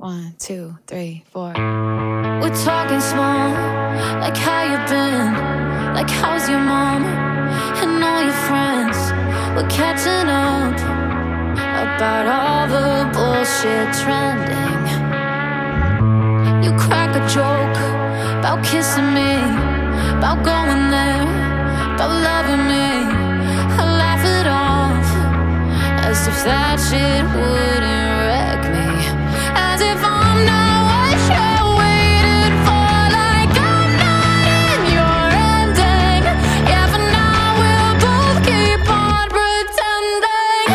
1, 2, 3, 4. We're talking small, like how you been, like how's your mom and all your friends. We're catching up about all the bullshit trending. You crack a joke about kissing me, about going there, about loving me. I laugh it off as if that shit wouldn't wreck me. As if I'm not what you're waiting for, like I'm not in your ending. Yeah, for now we'll both keep on pretending.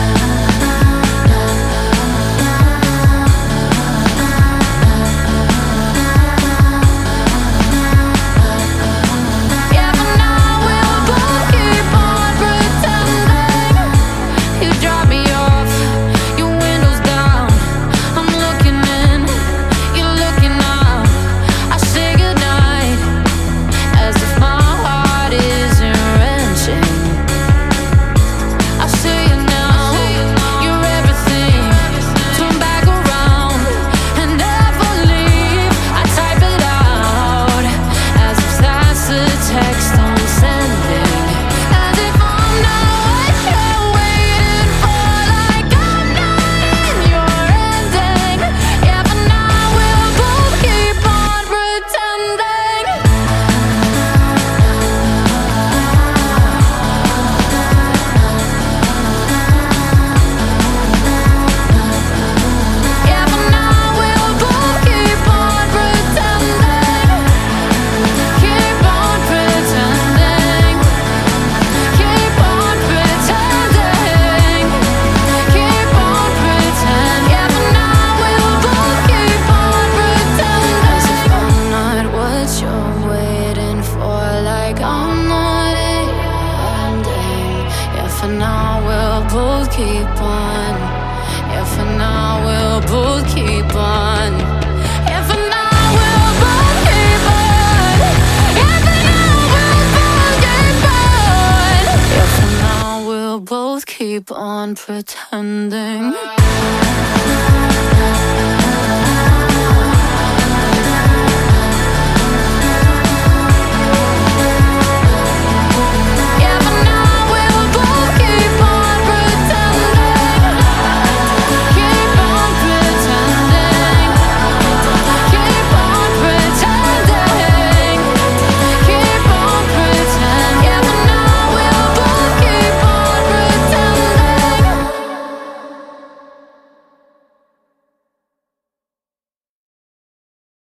Yeah, for now we'll both keep on pretending. You drop me off, your windows down. I'm looking in, you're looking out. I say goodnight, as if my heart isn't wrenching. I see you now, you're everything. Turn back around and never leave. I type it out, as if that's the text I'm sending. As if I'm not what you're waiting for, like I'm not in your ending. Yeah, for now we'll both keep on pretending. Yeah, for now we'll both keep on pretending. Keep on pretending. Keep on pretending. Keep on pretending. Yeah, for now we'll both keep on pretending. As if I'm not what you're waiting for, like I'm not in your ending. Yeah, for now we'll both keep on. Yeah, for now we'll both keep on. Yeah, for now we'll both keep on. Yeah, for now we'll both keep on. Yeah, for now we'll both keep on pretending.